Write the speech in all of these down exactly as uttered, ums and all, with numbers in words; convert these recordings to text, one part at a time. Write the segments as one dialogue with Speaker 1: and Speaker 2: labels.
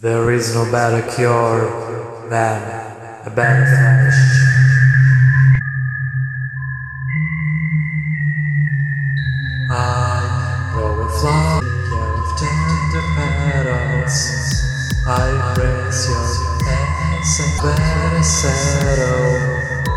Speaker 1: There is no better cure than a better flesh. I grow a flower of tender petals. I praise your essence, better settle.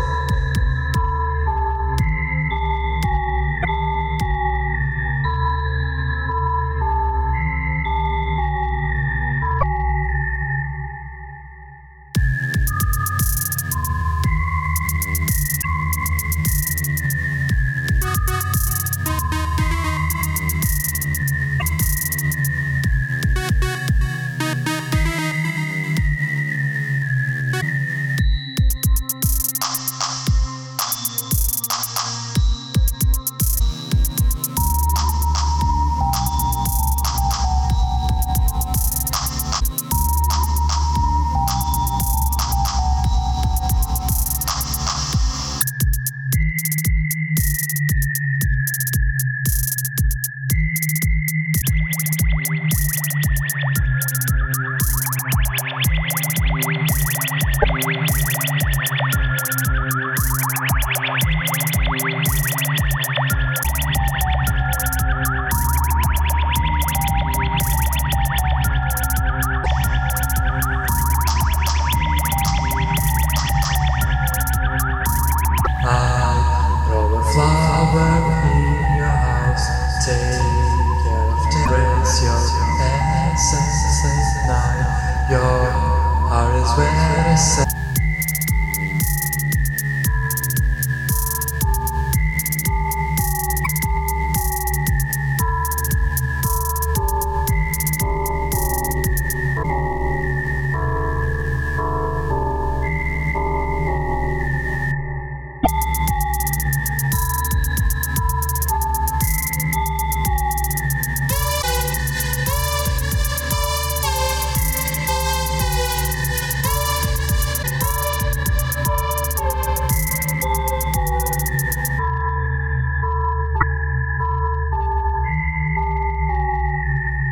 Speaker 1: Flower in your house, take care of them. Raise your essence at night. Your heart is where it's set.